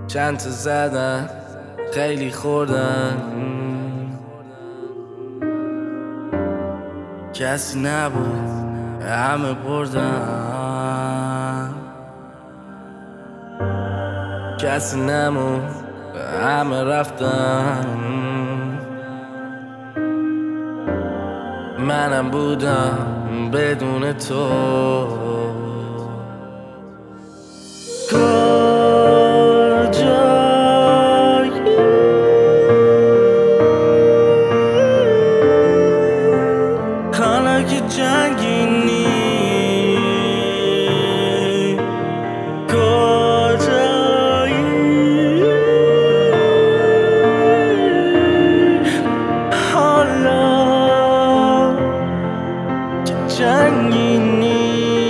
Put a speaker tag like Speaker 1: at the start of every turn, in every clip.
Speaker 1: چند تا زدن خیلی خوردن، کسی نبود همه بردن، کسی نمون همه رفتن. منم بودم بدون تو. حالا که جنگینی کجایی؟ حالا که جنگینی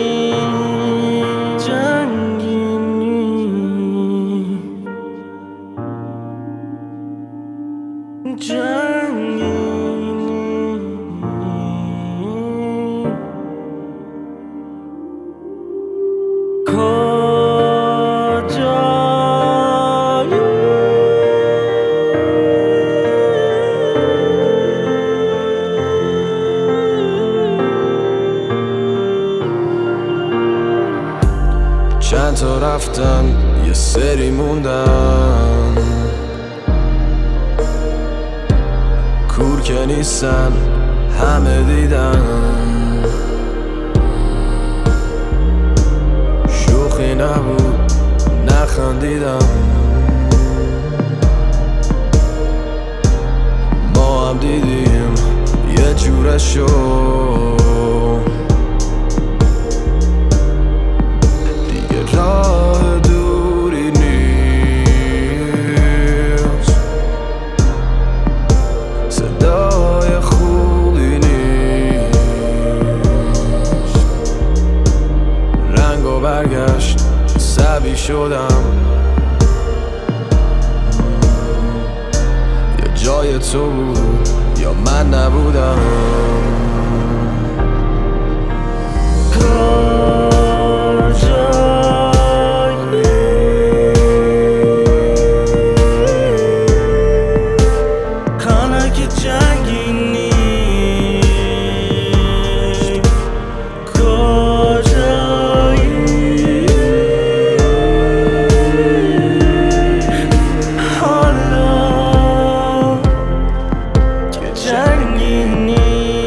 Speaker 2: چند تا رفتن یه سری موندن، کور که نیستن همه دیدن. شوخی نبود نخندیدم، ما هم دیدیم یه جورشو. دیگه راه دوری نیست، صدای خوبی نیست. رنگ و برگشت سبی شدم، یا جای تو بود یا من نبودم.
Speaker 1: حالا که جنگینی کجایی؟ حالا که جنگینی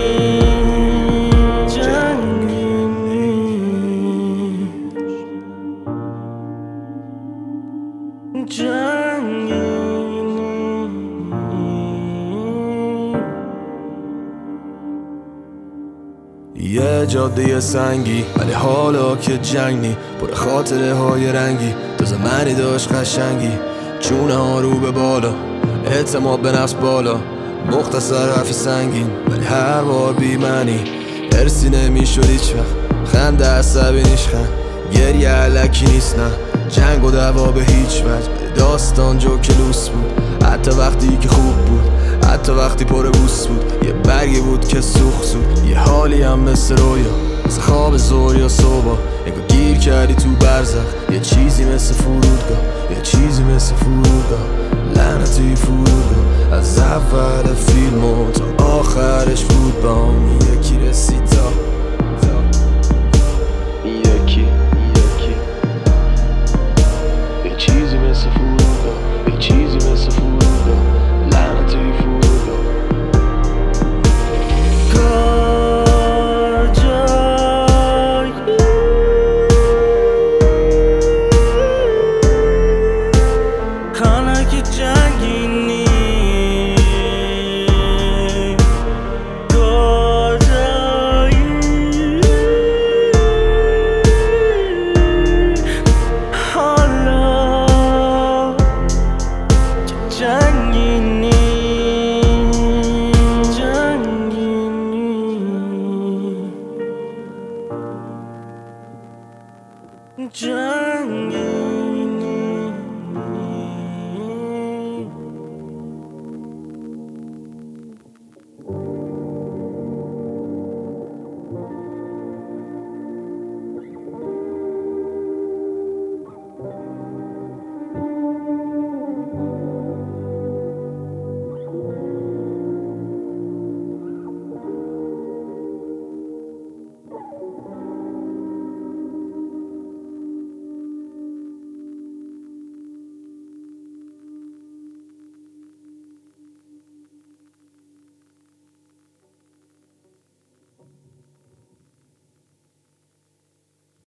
Speaker 2: یه جاده سنگی ولی حالا که جنگ نی، پر خاطره های رنگی. تو زمانی داشت قشنگی، چونه ها رو به بالا، اعتماد به نفس بالا. مختصر حرف سنگین ولی هر بار بی معنی. ارسی نمیشد هیچ وقت، خنده عصبی نیشخن، گریه علکی نیست نه. جنگ و دعوا به هیچ وجه، داستان جوکلوس بود. حتی وقتی که خوب بود، حتی وقتی پر بوس بود. یه برگی بود که سوخت زود، یه حالی هم مثل رویا، مثل خواب زور یا صبح. انگار گیر کردی تو برزخ، یه چیزی مثل فرودگاه، یه چیزی مثل فرودگاه. لعنتی فرودگاه، از اول فیلم و تا آخرش بود بام. یکی رسید تا یکی یه چیزی مثل فرودگاه، یه چیزی مثل فرودگاه. لعنتی فرودگاه.
Speaker 1: حالا که